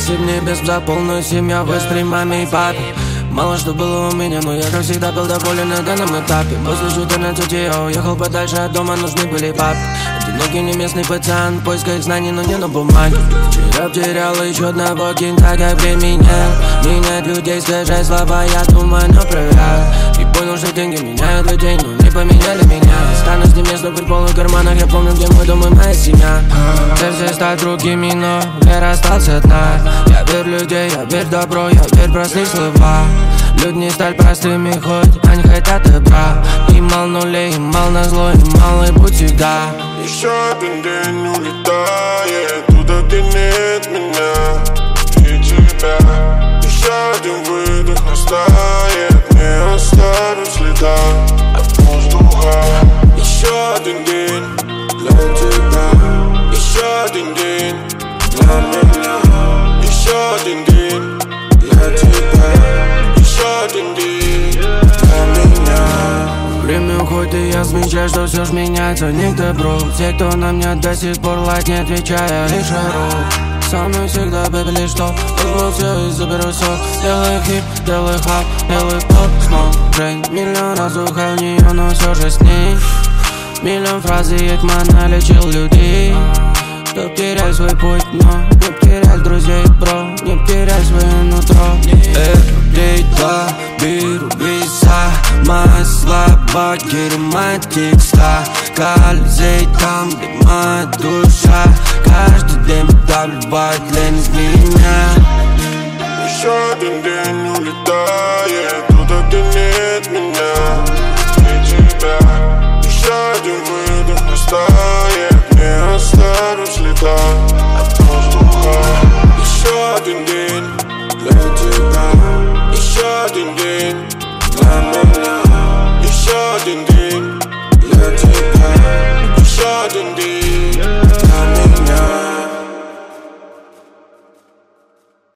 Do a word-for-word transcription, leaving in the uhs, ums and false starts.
Спасибо небес за полную семью, вы с маме и папе. Мало что было у меня, но я, как всегда, был доволен на данном этапе. После четырнадцати я уехал подальше от дома, нужны были папы. Одинокий не местный пацан, в поисках знаний, но не на бумаге. Вчера потерял еще одного кента, как времени нет. Менять людей, скажи слова, я думаю, направляю. И понял, что деньги меняют людей, но не поменяли меня. Стану с ним место при полных карманах, я помню, где мой дом и моя семья. Все стать другими, но вера остался одна. Я верю в людей, я верю в добро, я верю в простые слова. Люди не стали простыми, хоть они хотят добра. И мало нулей, и мало назло, и малый путь всегда. Еще один день улетает туда, где нет меня и тебя. Еще один выдох растает, не оставив следа от воздуха. Еще один день для тебя, еще один день для меня. Еще один день для тебя, еще один день для меня. Время уходит, и я замечаю, что все ж меняется не к добру. Те, кто на меня до сих пор лайк, не отвечая, лишь ору. Со мной всегда бэбли, что позвол все и заберу сок. Делай хип, делай хап, делай поп, смог Джейн. Миллион раз ухал в нее, но все же с ней. Миллион фраз и Экмана лечил людей. Чтоб терять свой путь, но не терять друзей, бро. Не терять свое нутро. Everyday два, беру веса. Мои слова, мои текста. Колизей там, где моя душа. Каждый день подавливает лень из меня. Еще один день улетает туда, где нет меня и тебя. Еще один выдох растает, не оставив следа от воздуха. Еще один день для тебя, еще один день для меня. Еще один день.